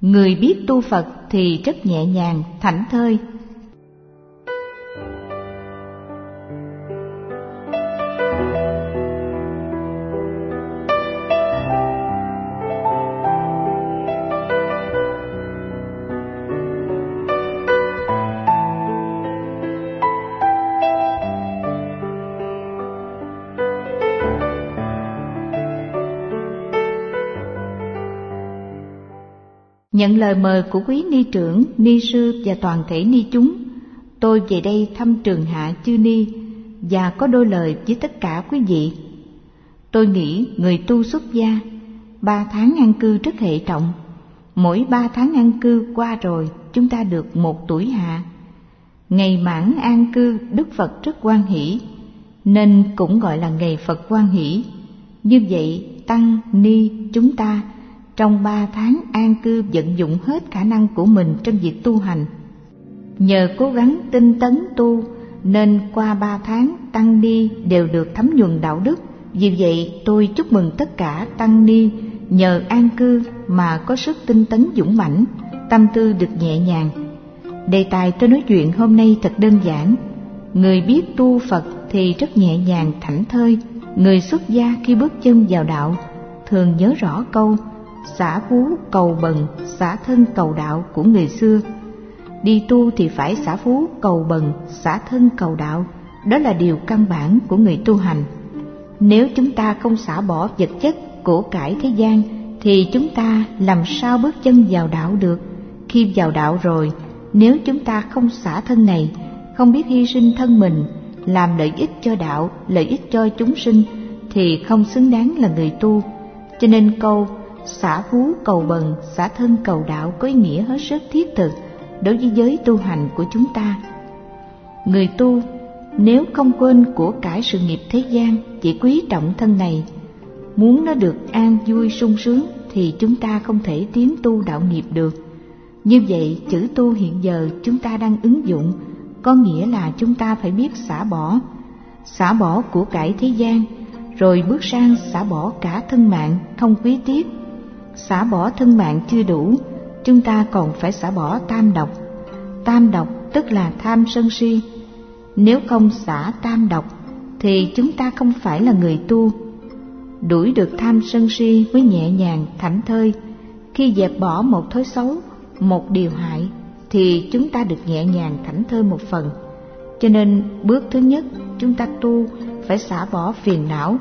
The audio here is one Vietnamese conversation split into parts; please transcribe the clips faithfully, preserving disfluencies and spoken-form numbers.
Người biết tu Phật thì rất nhẹ nhàng, thảnh thơi. Nhận lời mời của quý ni trưởng, ni sư và toàn thể ni chúng, tôi về đây thăm trường hạ chư ni và có đôi lời với tất cả quý vị. Tôi nghĩ người tu xuất gia, ba tháng an cư rất hệ trọng. Mỗi ba tháng an cư qua rồi, chúng ta được một tuổi hạ. Ngày mãn an cư, Đức Phật rất hoan hỷ, nên cũng gọi là ngày Phật hoan hỷ. Như vậy, tăng ni chúng ta trong ba tháng an cư vận dụng hết khả năng của mình trong việc tu hành. Nhờ cố gắng tinh tấn tu nên qua ba tháng tăng ni đều được thấm nhuần đạo đức. Vì vậy tôi chúc mừng tất cả tăng ni nhờ an cư mà có sức tinh tấn dũng mãnh, tâm tư được nhẹ nhàng. Đề tài tôi nói chuyện hôm nay thật đơn giản. Người biết tu Phật thì rất nhẹ nhàng thảnh thơi. Người xuất gia khi bước chân vào đạo thường nhớ rõ câu xả phú cầu bần, xả thân cầu đạo của người xưa. Đi tu thì phải xả phú cầu bần, xả thân cầu đạo. Đó là điều căn bản của người tu hành. Nếu chúng ta không xả bỏ vật chất, của cải thế gian, thì chúng ta làm sao bước chân vào đạo được? Khi vào đạo rồi, nếu chúng ta không xả thân này, không biết hy sinh thân mình, làm lợi ích cho đạo, lợi ích cho chúng sinh, thì không xứng đáng là người tu. Cho nên câu xả phú cầu bần, xả thân cầu đạo có ý nghĩa hết sức thiết thực đối với giới tu hành của chúng ta. Người tu nếu không quên của cải sự nghiệp thế gian, chỉ quý trọng thân này, muốn nó được an vui sung sướng, thì chúng ta không thể tiến tu đạo nghiệp được. Như vậy, chữ tu hiện giờ chúng ta đang ứng dụng, có nghĩa là chúng ta phải biết xả bỏ, xả bỏ của cải thế gian, rồi bước sang xả bỏ cả thân mạng, không quý tiếc. Xả bỏ thân mạng chưa đủ, chúng ta còn phải xả bỏ tam độc. Tam độc tức là tham sân si. Nếu không xả tam độc thì chúng ta không phải là người tu. Đuổi được tham sân si với nhẹ nhàng thảnh thơi. Khi dẹp bỏ một thói xấu, một điều hại, thì chúng ta được nhẹ nhàng thảnh thơi một phần. Cho nên bước thứ nhất chúng ta tu phải xả bỏ phiền não.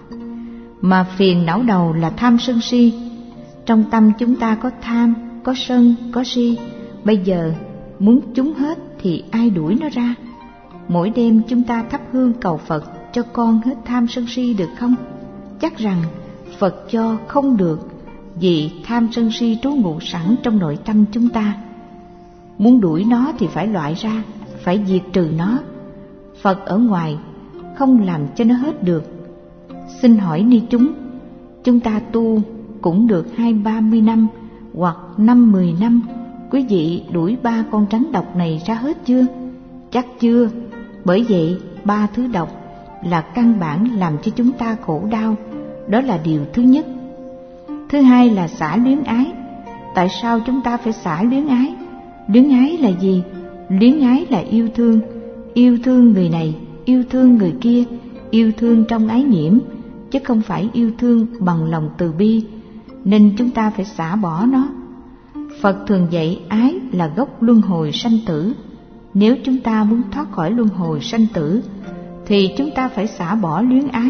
Mà phiền não đầu là tham sân si. Trong tâm chúng ta có tham, có sân, có si. Bây giờ muốn chúng hết thì ai đuổi nó ra? Mỗi đêm chúng ta thắp hương cầu Phật cho con hết tham sân si được không? Chắc rằng Phật cho không được, vì tham sân si trú ngụ sẵn trong nội tâm chúng ta. Muốn đuổi nó thì phải loại ra, phải diệt trừ nó. Phật ở ngoài không làm cho nó hết được. Xin hỏi ni chúng, chúng ta tu cũng được hai ba mươi năm hoặc năm mười năm, quý vị đuổi ba con rắn độc này ra hết chưa? Chắc chưa. Bởi vậy ba thứ độc là căn bản làm cho chúng ta khổ đau. Đó là điều thứ nhất. Thứ hai là xả luyến ái. Tại sao chúng ta phải xả luyến ái? Luyến ái là gì? Luyến ái là yêu thương. Yêu thương người này, yêu thương người kia, yêu thương trong ái nhiễm, chứ không phải yêu thương bằng lòng từ bi. Nên chúng ta phải xả bỏ nó. Phật thường dạy ái là gốc luân hồi sanh tử. Nếu chúng ta muốn thoát khỏi luân hồi sanh tử, thì chúng ta phải xả bỏ luyến ái.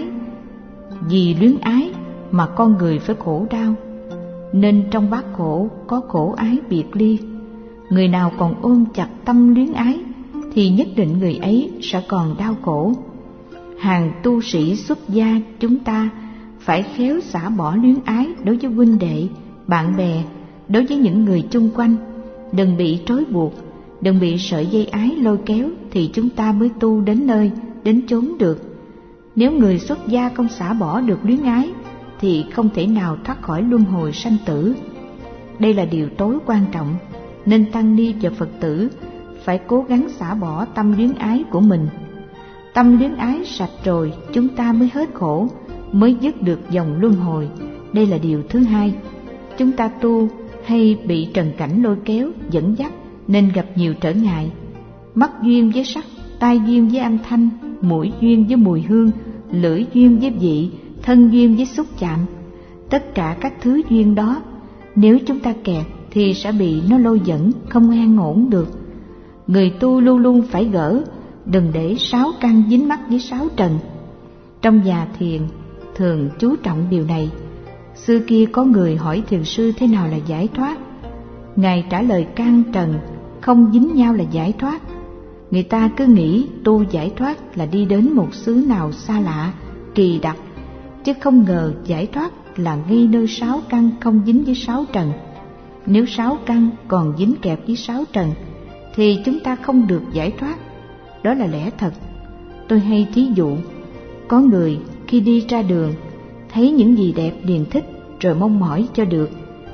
Vì luyến ái mà con người phải khổ đau. Nên trong bát khổ có khổ ái biệt ly. Người nào còn ôm chặt tâm luyến ái thì nhất định người ấy sẽ còn đau khổ. Hàng tu sĩ xuất gia chúng ta phải khéo xả bỏ luyến ái đối với huynh đệ, bạn bè, đối với những người chung quanh. Đừng bị trói buộc, đừng bị sợi dây ái lôi kéo, thì chúng ta mới tu đến nơi, đến chốn được. Nếu người xuất gia không xả bỏ được luyến ái thì không thể nào thoát khỏi luân hồi sanh tử. Đây là điều tối quan trọng, nên tăng ni và Phật tử phải cố gắng xả bỏ tâm luyến ái của mình. Tâm luyến ái sạch rồi, chúng ta mới hết khổ, mới dứt được dòng luân hồi. Đây là điều thứ hai. Chúng ta tu hay bị trần cảnh lôi kéo, dẫn dắt nên gặp nhiều trở ngại. Mắt duyên với sắc, tai duyên với âm thanh, mũi duyên với mùi hương, lưỡi duyên với vị, thân duyên với xúc chạm. Tất cả các thứ duyên đó, nếu chúng ta kẹt thì sẽ bị nó lôi dẫn, không an ổn được. Người tu luôn luôn phải gỡ, đừng để sáu căn dính mắc với sáu trần. Trong nhà thiền thường chú trọng điều này. Xưa kia có người hỏi thiền sư thế nào là giải thoát. Ngài trả lời căn trần không dính nhau là giải thoát. Người ta cứ nghĩ tu giải thoát là đi đến một xứ nào xa lạ, kỳ đặc, chứ không ngờ giải thoát là ngay nơi sáu căn không dính với sáu trần. Nếu sáu căn còn dính kẹp với sáu trần thì chúng ta không được giải thoát. Đó là lẽ thật. Tôi hay thí dụ, có người khi đi ra đường thấy những gì đẹp liền thích rồi mong mỏi cho được.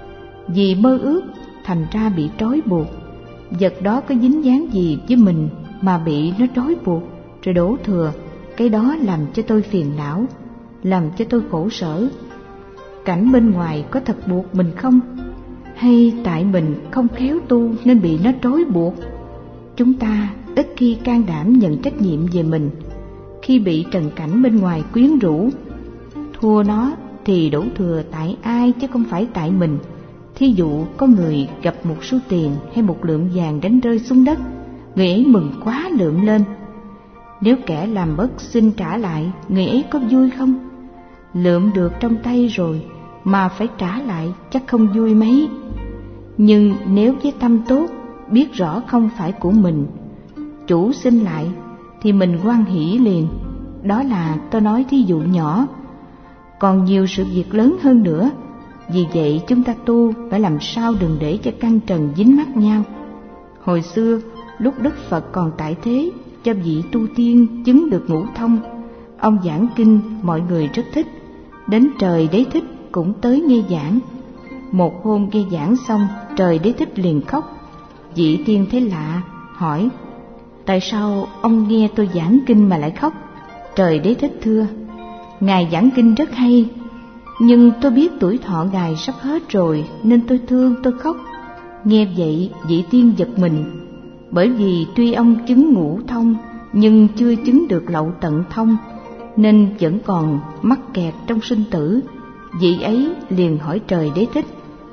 Vì mơ ước thành ra bị trói buộc. Vật đó có dính dáng gì với mình mà bị nó trói buộc rồi đổ thừa, cái đó làm cho tôi phiền não, làm cho tôi khổ sở. Cảnh bên ngoài có thật buộc mình không? Hay tại mình không khéo tu nên bị nó trói buộc? Chúng ta ít khi can đảm nhận trách nhiệm về mình. Khi bị trần cảnh bên ngoài quyến rũ, thua nó thì đổ thừa tại ai chứ không phải tại mình. Thí dụ có người gặp một số tiền hay một lượng vàng đánh rơi xuống đất, người ấy mừng quá lượm lên. Nếu kẻ làm bất xin trả lại, người ấy có vui không? Lượm được trong tay rồi mà phải trả lại chắc không vui mấy. Nhưng nếu với tâm tốt, biết rõ không phải của mình, chủ xin lại thì mình hoan hỉ liền. Đó là tôi nói thí dụ nhỏ. Còn nhiều sự việc lớn hơn nữa. Vì vậy chúng ta tu phải làm sao đừng để cho căn trần dính mắc nhau. Hồi xưa lúc Đức Phật còn tại thế, cho vị tu tiên chứng được ngũ thông, ông giảng kinh mọi người rất thích. Đến Trời Đế Thích cũng tới nghe giảng. Một hôm nghe giảng xong, Trời Đế Thích liền khóc. Vị tiên thấy lạ, hỏi: tại sao ông nghe tôi giảng kinh mà lại khóc? Trời Đế Thích thưa: Ngài giảng kinh rất hay, nhưng tôi biết tuổi thọ Ngài sắp hết rồi nên tôi thương, tôi khóc. Nghe vậy vị tiên giật mình, bởi vì tuy ông chứng ngũ thông nhưng chưa chứng được lậu tận thông, nên vẫn còn mắc kẹt trong sinh tử. Vị ấy liền hỏi Trời Đế Thích: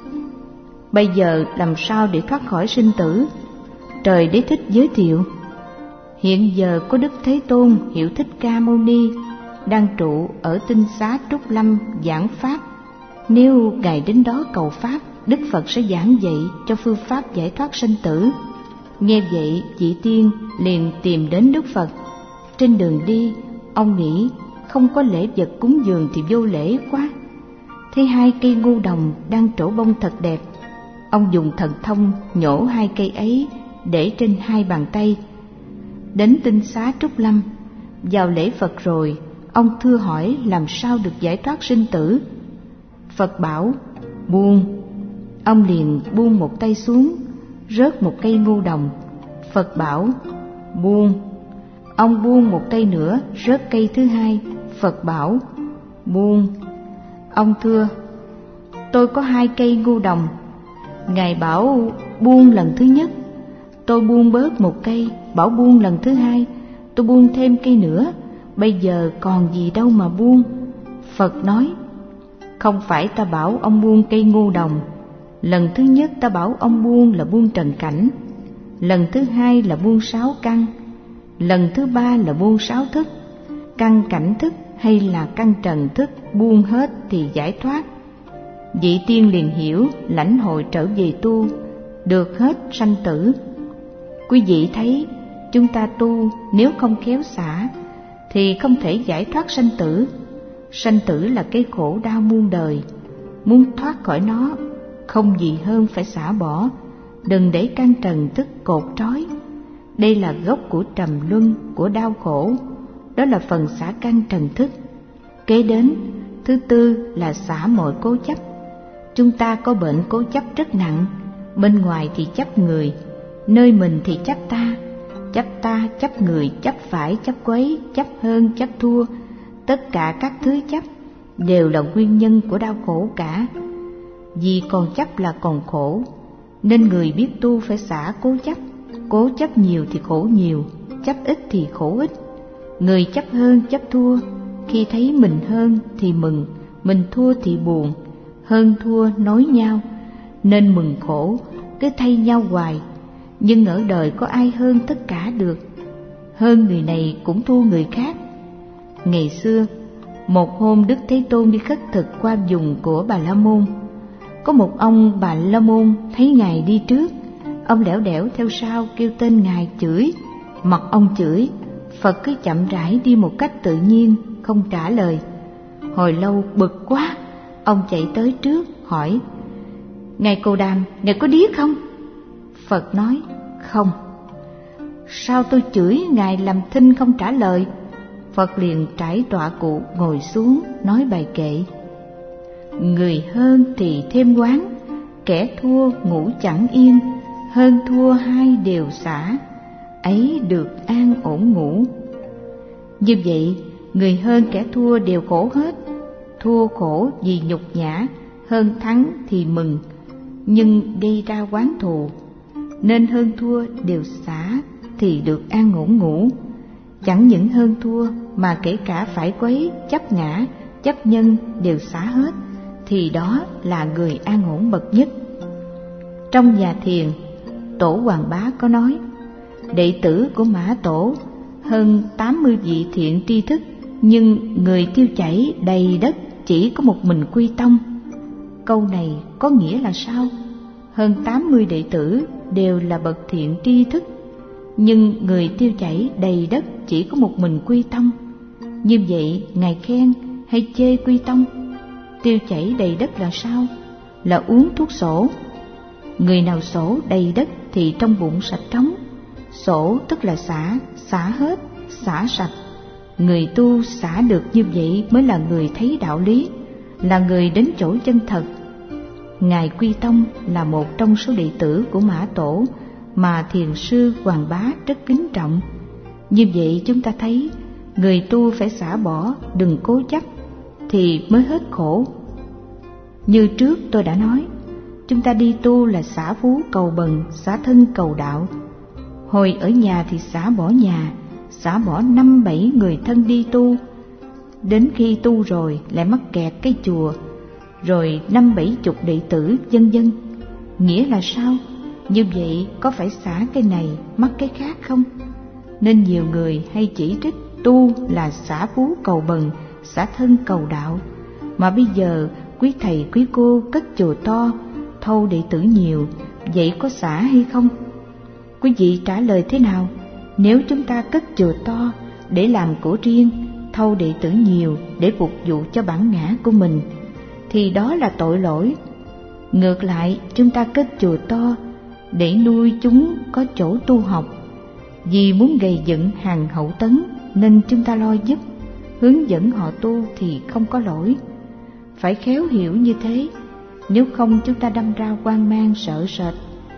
bây giờ làm sao để thoát khỏi sinh tử? Trời Đế Thích giới thiệu: hiện giờ có Đức Thế Tôn Hiệu Thích Ca Mâu Ni đang trụ ở Tinh Xá Trúc Lâm giảng pháp. Nếu Ngài đến đó cầu pháp, Đức Phật sẽ giảng dạy cho phương pháp giải thoát sinh tử. Nghe vậy vị tiên liền tìm đến Đức Phật. Trên đường đi, ông nghĩ không có lễ vật cúng dường thì vô lễ quá. Thấy hai cây ngô đồng đang trổ bông thật đẹp, ông dùng thần thông nhổ hai cây ấy để trên hai bàn tay. Đến Tinh Xá Trúc Lâm, vào lễ Phật rồi, ông thưa hỏi làm sao được giải thoát sinh tử. Phật bảo: buông. Ông liền buông một tay xuống, rớt một cây ngô đồng. Phật bảo: buông. Ông buông một tay nữa, rớt cây thứ hai. Phật bảo: buông. Ông thưa: tôi có hai cây ngô đồng. Ngài bảo buông lần thứ nhất. Tôi buông bớt một cây, bảo buông lần thứ hai. Tôi buông thêm cây nữa, bây giờ còn gì đâu mà buông. Phật nói: không phải ta bảo ông buông cây ngô đồng. Lần thứ nhất ta bảo ông buông là buông trần cảnh, lần thứ hai là buông sáu căn, lần thứ ba là buông sáu thức. Căn cảnh thức hay là căn trần thức buông hết thì giải thoát. Vị tiên liền hiểu, lãnh hội trở về tu, được hết sanh tử. Quý vị thấy, chúng ta tu nếu không khéo xả thì không thể giải thoát sanh tử. Sanh tử là cái khổ đau muôn đời, muốn thoát khỏi nó không gì hơn phải xả bỏ, đừng để căn trần thức cột trói. Đây là gốc của trầm luân, của đau khổ. Đó là phần xả căn trần thức. Kế đến, thứ tư là xả mọi cố chấp. Chúng ta có bệnh cố chấp rất nặng. Bên ngoài thì chấp người, nơi mình thì chấp ta. Chấp ta, chấp người, chấp phải, chấp quấy, chấp hơn, chấp thua. Tất cả các thứ chấp đều là nguyên nhân của đau khổ cả. vì còn chấp là còn khổ, nên người biết tu phải xả cố chấp. Cố chấp nhiều thì khổ nhiều, chấp ít thì khổ ít. Người chấp hơn chấp thua, khi thấy mình hơn thì mừng, mình thua thì buồn. Hơn thua nối nhau, nên mừng khổ cứ thay nhau hoài. Nhưng ở đời có ai hơn tất cả được, hơn người này cũng thua người khác. Ngày xưa, một hôm Đức Thế Tôn đi khất thực qua vùng của Bà La Môn. Có một ông Bà La Môn thấy Ngài đi trước, ông lẻo đẻo theo sau kêu tên Ngài chửi. Mặc ông chửi, Phật cứ chậm rãi đi một cách tự nhiên, không trả lời. Hồi lâu bực quá, ông chạy tới trước hỏi: Ngài Cồ Đàm, Ngài có điếc không? Phật nói: Không. Sao tôi chửi Ngài làm thinh không trả lời? Phật liền trải tọa cụ ngồi xuống nói bài kệ: Người hơn thì thêm quán, kẻ thua ngủ chẳng yên. Hơn thua hai đều xả, ấy được an ổn ngủ. Như vậy, người hơn kẻ thua đều khổ hết. Thua khổ vì nhục nhã, hơn thắng thì mừng, nhưng gây ra oán thù. Nên hơn thua đều xả thì được an ổn ngủ. Chẳng những hơn thua mà kể cả phải quấy, chấp ngã, chấp nhân đều xả hết, thì đó là người an ổn bậc nhất. Trong nhà thiền, Tổ Hoàng Bá có nói: Đệ tử của Mã Tổ hơn tám mươi vị thiện tri thức, nhưng người tiêu chảy đầy đất chỉ có một mình Quy Tông. Câu này có nghĩa là sao? Hơn tám mươi đệ tử đều là bậc thiện tri thức, nhưng người tiêu chảy đầy đất chỉ có một mình Quy Tông. Như vậy, Ngài khen hay chê Quy Tông? Tiêu chảy đầy đất là sao? Là uống thuốc sổ. Người nào sổ đầy đất thì trong bụng sạch trống. Sổ tức là xả, xả hết, xả sạch. Người tu xả được như vậy mới là người thấy đạo lý, là người đến chỗ chân thật. Ngài Quy Tông là một trong số đệ tử của Mã Tổ mà thiền sư Hoàng Bá rất kính trọng. Như vậy chúng ta thấy, người tu phải xả bỏ, đừng cố chấp, thì mới hết khổ. Như trước tôi đã nói, chúng ta đi tu là xả phú cầu bần, xả thân cầu đạo. Hồi ở nhà thì xả bỏ nhà, xả bỏ năm bảy người thân đi tu. Đến khi tu rồi lại mắc kẹt cái chùa, rồi năm bảy chục đệ tử vân vân. Nghĩa là sao? Như vậy có phải xả cái này mắc cái khác không? Nên nhiều người hay chỉ trích tu là xả phú cầu bần, xả thân cầu đạo. Mà bây giờ quý thầy quý cô cất chùa to, thâu đệ tử nhiều, vậy có xả hay không? Quý vị trả lời thế nào? Nếu chúng ta cất chùa to để làm của riêng, thâu đệ tử nhiều để phục vụ cho bản ngã của mình, thì đó là tội lỗi. Ngược lại, chúng ta cất chùa to để nuôi chúng có chỗ tu học. Vì muốn gầy dựng hàng hậu tấn nên chúng ta lo giúp, hướng dẫn họ tu thì không có lỗi. Phải khéo hiểu như thế, nếu không chúng ta đâm ra hoang mang sợ sệt.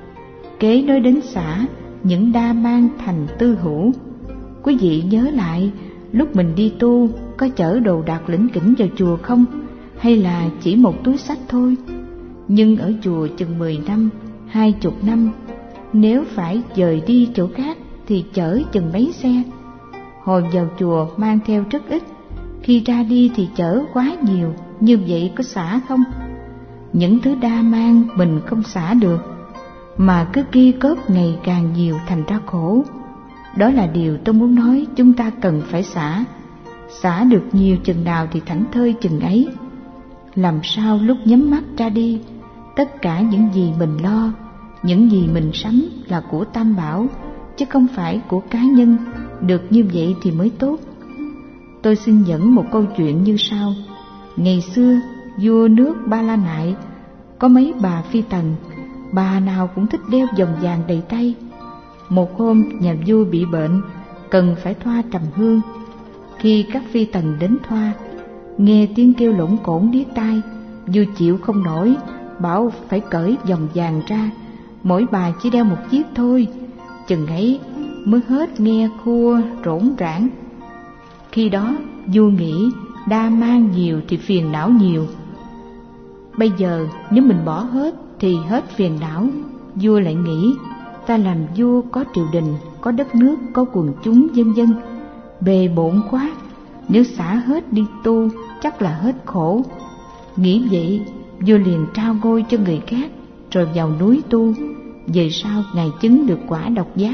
Kế nói đến xả, những đa mang thành tư hữu. Quý vị nhớ lại, lúc mình đi tu có chở đồ đạc lỉnh kỉnh vào chùa không? Hay là chỉ một túi xách thôi? Nhưng ở chùa chừng mười năm, hai chục năm, nếu phải dời đi chỗ khác thì chở chừng mấy xe. Hồi vào chùa mang theo rất ít, khi ra đi thì chở quá nhiều, như vậy có xả không? Những thứ đa mang mình không xả được, mà cứ ghi cóp ngày càng nhiều thành ra khổ. Đó là điều tôi muốn nói, chúng ta cần phải xả. Xả được nhiều chừng nào thì thảnh thơi chừng ấy. Làm sao lúc nhắm mắt ra đi, tất cả những gì mình lo, những gì mình sắm là của Tam Bảo, chứ không phải của cá nhân. Được như vậy thì mới tốt. Tôi xin dẫn một câu chuyện như sau. Ngày xưa, vua nước Ba La Nại có mấy bà phi tần, bà nào cũng thích đeo vòng vàng đầy tay. Một hôm nhà vua bị bệnh, cần phải thoa trầm hương. Khi các phi tần đến thoa, nghe tiếng kêu lỗn cỗn điếc tai, vua chịu không nổi, bảo phải cởi vòng vàng ra. Mỗi bà chỉ đeo một chiếc thôi, chừng ấy mới hết nghe khua rỗn rãng. Khi đó vua nghĩ đa mang nhiều thì phiền não nhiều. Bây giờ nếu mình bỏ hết thì hết phiền não. Vua lại nghĩ, ta làm vua có triều đình, có đất nước, có quần chúng vân vân, bề bộn quá, nếu xả hết đi tu chắc là hết khổ. Nghĩ vậy, vua liền trao ngôi cho người khác, rồi vào núi tu. Về sau Ngài chứng được quả độc giác.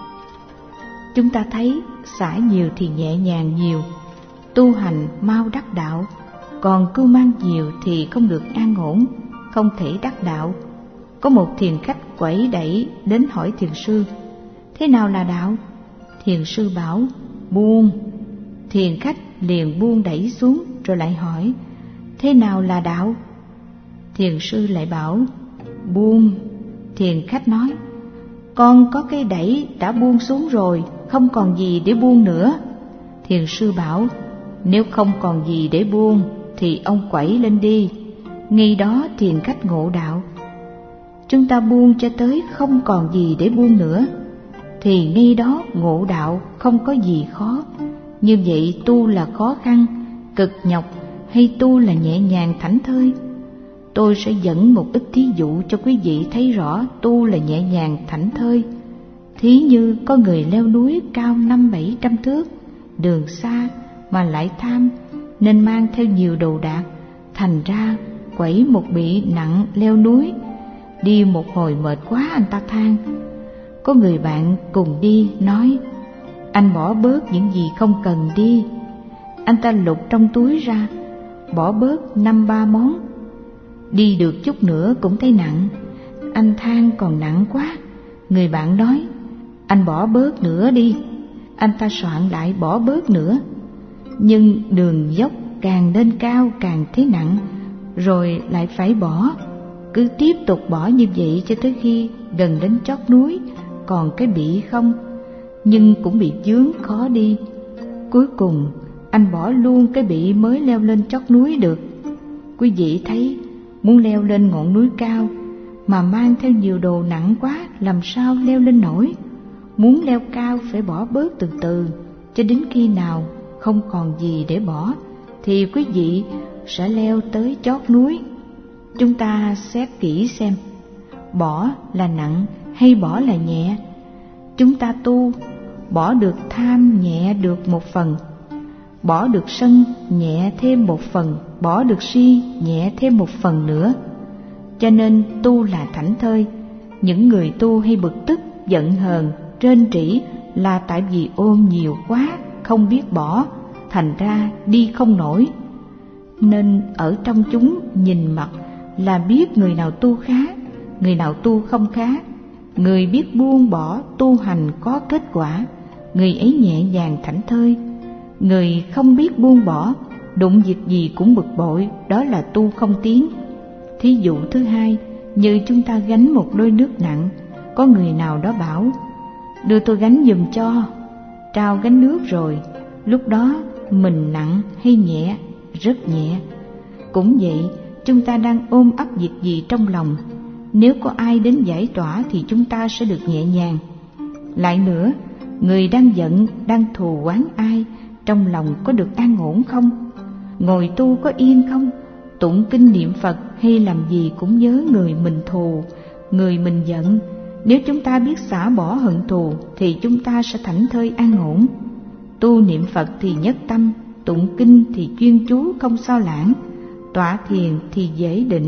Chúng ta thấy xả nhiều thì nhẹ nhàng nhiều, tu hành mau đắc đạo, còn cưu mang nhiều thì không được an ổn, không thể đắc đạo. Có một thiền khách quẩy đẩy đến hỏi thiền sư, thế nào là đạo? Thiền sư bảo, buông. Thiền khách liền buông đẩy xuống, rồi lại hỏi, thế nào là đạo? Thiền sư lại bảo, buông. Thiền khách nói, con có cây đẩy đã buông xuống rồi, không còn gì để buông nữa. Thiền sư bảo, nếu không còn gì để buông thì ông quẩy lên đi. Ngay đó thiền khách ngộ đạo. Chúng ta buông cho tới không còn gì để buông nữa, thì ngay đó ngộ đạo, không có gì khó. Như vậy tu là khó khăn, cực nhọc, hay tu là nhẹ nhàng thảnh thơi? Tôi sẽ dẫn một ít thí dụ cho quý vị thấy rõ tu là nhẹ nhàng thảnh thơi. Thí như có người leo núi cao năm bảy trăm thước, đường xa mà lại tham, nên mang theo nhiều đồ đạc, thành ra quẩy một bị nặng leo núi. Đi một hồi mệt quá, anh ta than. Có người bạn cùng đi nói, anh bỏ bớt những gì không cần đi. Anh ta lục trong túi ra, bỏ bớt năm ba món. Đi được chút nữa cũng thấy nặng, anh than còn nặng quá. Người bạn nói, anh bỏ bớt nữa đi. Anh ta soạn lại bỏ bớt nữa. Nhưng đường dốc càng lên cao càng thấy nặng, rồi lại phải bỏ. Cứ tiếp tục bỏ như vậy cho tới khi gần đến chót núi còn cái bị không, nhưng cũng bị vướng khó đi. Cuối cùng anh bỏ luôn cái bị mới leo lên chót núi được. Quý vị thấy, muốn leo lên ngọn núi cao mà mang theo nhiều đồ nặng quá, làm sao leo lên nổi? Muốn leo cao phải bỏ bớt từ từ, cho đến khi nào không còn gì để bỏ thì quý vị sẽ leo tới chót núi. Chúng ta xét kỹ xem, bỏ là nặng hay bỏ là nhẹ? Chúng ta tu, bỏ được tham nhẹ được một phần, bỏ được sân nhẹ thêm một phần, bỏ được si nhẹ thêm một phần nữa. Cho nên tu là thảnh thơi. Những người tu hay bực tức, giận hờn, rên rỉ là tại vì ôm nhiều quá, không biết bỏ, thành ra đi không nổi. Nên ở trong chúng nhìn mặt là biết người nào tu khá, người nào tu không khá. Người biết buông bỏ tu hành có kết quả, người ấy nhẹ nhàng thảnh thơi. Người không biết buông bỏ, đụng việc gì cũng bực bội, đó là tu không tiến. Thí dụ thứ hai, như chúng ta gánh một đôi nước nặng, có người nào đó bảo, đưa tôi gánh giùm cho. Trao gánh nước rồi, lúc đó mình nặng hay nhẹ? Rất nhẹ. Cũng vậy, chúng ta đang ôm ấp việc gì trong lòng, nếu có ai đến giải tỏa thì chúng ta sẽ được nhẹ nhàng. Lại nữa, người đang giận, đang thù oán ai, trong lòng có được an ổn không? Ngồi tu có yên không? Tụng kinh niệm Phật hay làm gì cũng nhớ người mình thù, người mình giận. Nếu chúng ta biết xả bỏ hận thù thì chúng ta sẽ thảnh thơi an ổn. Tu niệm Phật thì nhất tâm, tụng kinh thì chuyên chú không sao lãng, tọa thiền thì dễ định.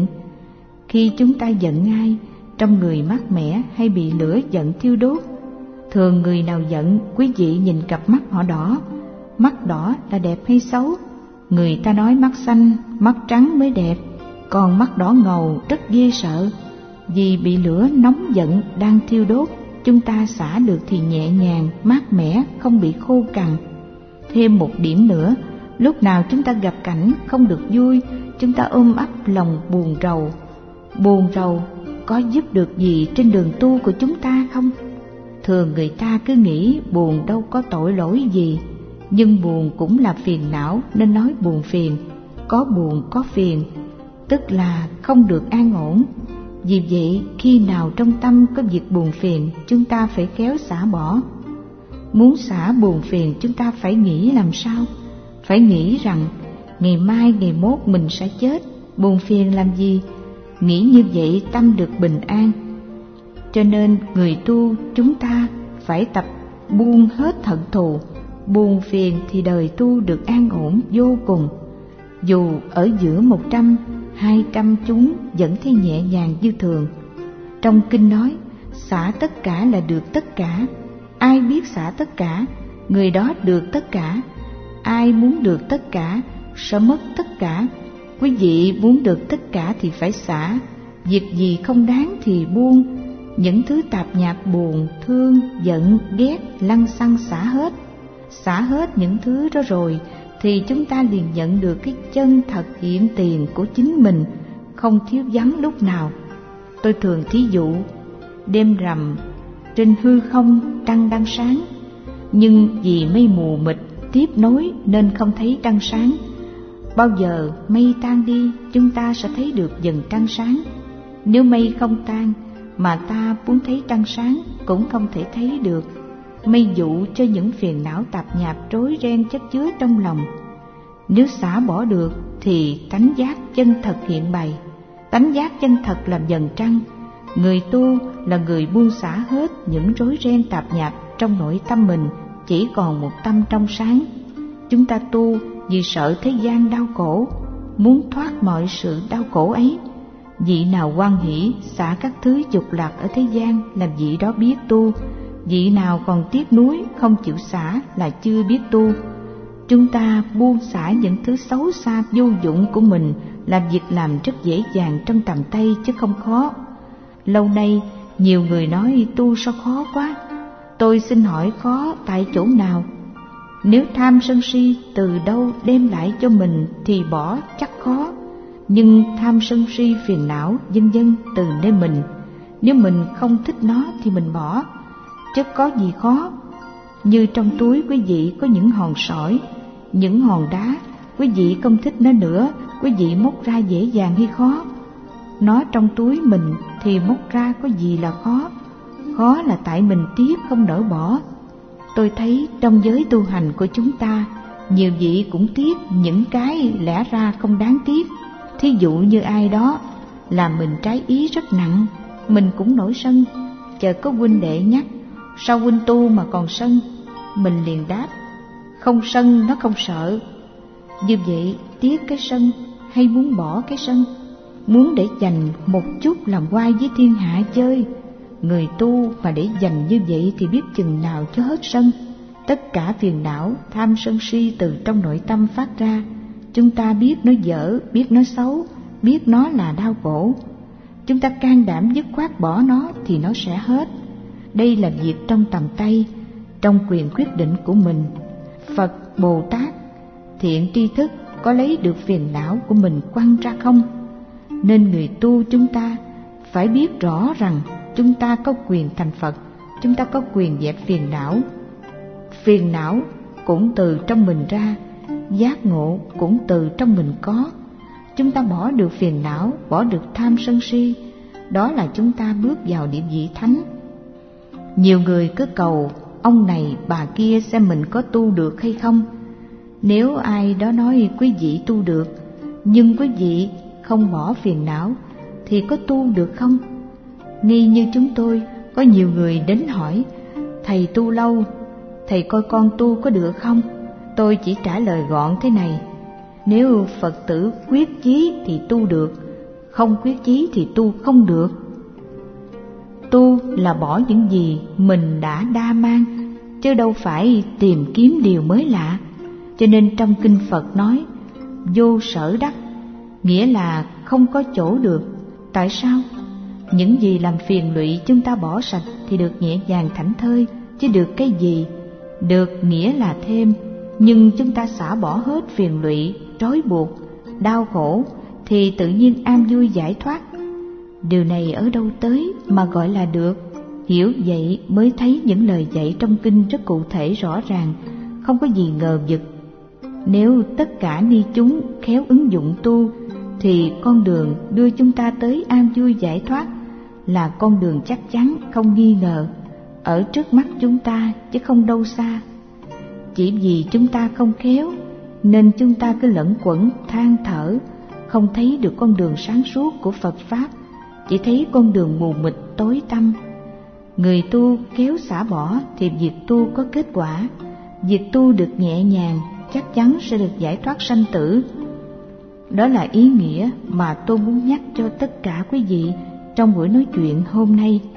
Khi chúng ta giận ai, trong người mát mẻ hay bị lửa giận thiêu đốt? Thường người nào giận, quý vị nhìn cặp mắt họ đỏ. Mắt đỏ là đẹp hay xấu? Người ta nói mắt xanh, mắt trắng mới đẹp, còn mắt đỏ ngầu rất ghê sợ. Vì bị lửa nóng giận đang thiêu đốt, chúng ta xả được thì nhẹ nhàng, mát mẻ, không bị khô cằn. Thêm một điểm nữa, lúc nào chúng ta gặp cảnh không được vui, chúng ta ôm ấp lòng buồn rầu. Buồn rầu có giúp được gì trên đường tu của chúng ta không? Thường người ta cứ nghĩ buồn đâu có tội lỗi gì, nhưng buồn cũng là phiền não nên nói buồn phiền. Có buồn có phiền, tức là không được an ổn. Vì vậy, khi nào trong tâm có việc buồn phiền, chúng ta phải khéo xả bỏ. Muốn xả buồn phiền, chúng ta phải nghĩ làm sao? Phải nghĩ rằng ngày mai ngày mốt mình sẽ chết, Buồn phiền làm gì? Nghĩ như vậy tâm được bình an. Cho nên người tu chúng ta phải tập buông hết hận thù, buồn phiền thì đời tu được an ổn vô cùng. Dù ở giữa một trăm, hai trăm chúng vẫn thấy nhẹ nhàng như thường. Trong kinh nói, xả tất cả là được tất cả. Ai biết xả tất cả, người đó được tất cả. Ai muốn được tất cả, sẽ mất tất cả. Quý vị muốn được tất cả thì phải xả. Việc gì không đáng thì buông. Những thứ tạp nhạp buồn, thương, giận, ghét, lăng xăng xả hết. Xả hết những thứ đó rồi thì chúng ta liền nhận được cái chân thật hiện tiền của chính mình, không thiếu vắng lúc nào. Tôi thường thí dụ, đêm rằm trên hư không trăng đang sáng, nhưng vì mây mù mịt tiếp nối nên không thấy trăng sáng. Bao giờ mây tan đi, chúng ta sẽ thấy được dần trăng sáng. Nếu mây không tan mà ta muốn thấy trăng sáng cũng không thể thấy được. Mây dụ cho những phiền não tạp nhạp rối ren chất chứa trong lòng. Nếu xả bỏ được thì tánh giác chân thật hiện bày. Tánh giác chân thật làm dần trăng. Người tu là người buông xả hết những rối ren tạp nhạp trong nội tâm mình, chỉ còn một tâm trong sáng. Chúng ta tu vì sợ thế gian đau khổ, muốn thoát mọi sự đau khổ ấy. Vị nào hoan hỷ xả các thứ dục lạc ở thế gian làm vị đó biết tu. Vị nào còn tiếc nuối không chịu xả là chưa biết tu. Chúng ta buông xả những thứ xấu xa vô dụng của mình là việc làm rất dễ dàng trong tầm tay chứ không khó. Lâu nay nhiều người nói tu sao khó quá. Tôi xin hỏi khó tại chỗ nào? Nếu tham sân si từ đâu đem lại cho mình thì bỏ chắc khó. Nhưng tham sân si phiền não vân vân từ nơi mình, nếu mình không thích nó thì mình bỏ, chứ có gì khó. Như trong túi quý vị có những hòn sỏi, những hòn đá, quý vị không thích nó nữa, quý vị móc ra dễ dàng hay khó? Nó trong túi mình thì móc ra có gì là khó? Khó là tại mình tiếc không nỡ bỏ. Tôi thấy trong giới tu hành của chúng ta, nhiều vị cũng tiếc những cái lẽ ra không đáng tiếc. Thí dụ như ai đó làm mình trái ý rất nặng, mình cũng nổi sân. Chợt có huynh đệ nhắc, sao huynh tu mà còn sân? Mình liền đáp, không sân nó không sợ. Như vậy tiếc cái sân hay muốn bỏ cái sân? Muốn để dành một chút làm quay với thiên hạ chơi. Người tu mà để dành như vậy thì biết chừng nào cho hết sân. Tất cả phiền não, tham sân si từ trong nội tâm phát ra. Chúng ta biết nó dở, biết nó xấu, biết nó là đau khổ. Chúng ta can đảm dứt khoát bỏ nó thì nó sẽ hết. Đây là việc trong tầm tay, trong quyền quyết định của mình. Phật, Bồ Tát, thiện tri thức có lấy được phiền não của mình quăng ra không? Nên người tu chúng ta phải biết rõ rằng chúng ta có quyền thành Phật, chúng ta có quyền dẹp phiền não. Phiền não cũng từ trong mình ra, giác ngộ cũng từ trong mình có. Chúng ta bỏ được phiền não, bỏ được tham sân si, đó là chúng ta bước vào địa vị thánh. Nhiều người cứ cầu ông này bà kia xem mình có tu được hay không. Nếu ai đó nói quý vị tu được, nhưng quý vị không bỏ phiền não thì có tu được không? Nghi như chúng tôi, có nhiều người đến hỏi, thầy tu lâu, thầy coi con tu có được không? Tôi chỉ trả lời gọn thế này, nếu Phật tử quyết chí thì tu được, không quyết chí thì tu không được. Tu là bỏ những gì mình đã đa mang, chứ đâu phải tìm kiếm điều mới lạ. Cho nên trong kinh Phật nói, vô sở đắc, nghĩa là không có chỗ được. Tại sao? Những gì làm phiền lụy chúng ta bỏ sạch thì được nhẹ nhàng thảnh thơi, chứ được cái gì? Được nghĩa là thêm, nhưng chúng ta xả bỏ hết phiền lụy, trói buộc, đau khổ thì tự nhiên an vui giải thoát. Điều này ở đâu tới mà gọi là được? Hiểu vậy mới thấy những lời dạy trong kinh rất cụ thể rõ ràng, không có gì ngờ vực. Nếu tất cả ni chúng khéo ứng dụng tu thì con đường đưa chúng ta tới an vui giải thoát là con đường chắc chắn không nghi ngờ, ở trước mắt chúng ta chứ không đâu xa. Chỉ vì chúng ta không khéo nên chúng ta cứ lẩn quẩn than thở, không thấy được con đường sáng suốt của Phật Pháp, chỉ thấy con đường mù mịt tối tăm. Người tu kéo xả bỏ thì việc tu có kết quả, việc tu được nhẹ nhàng chắc chắn sẽ được giải thoát sanh tử. Đó là ý nghĩa mà tôi muốn nhắc cho tất cả quý vị trong buổi nói chuyện hôm nay.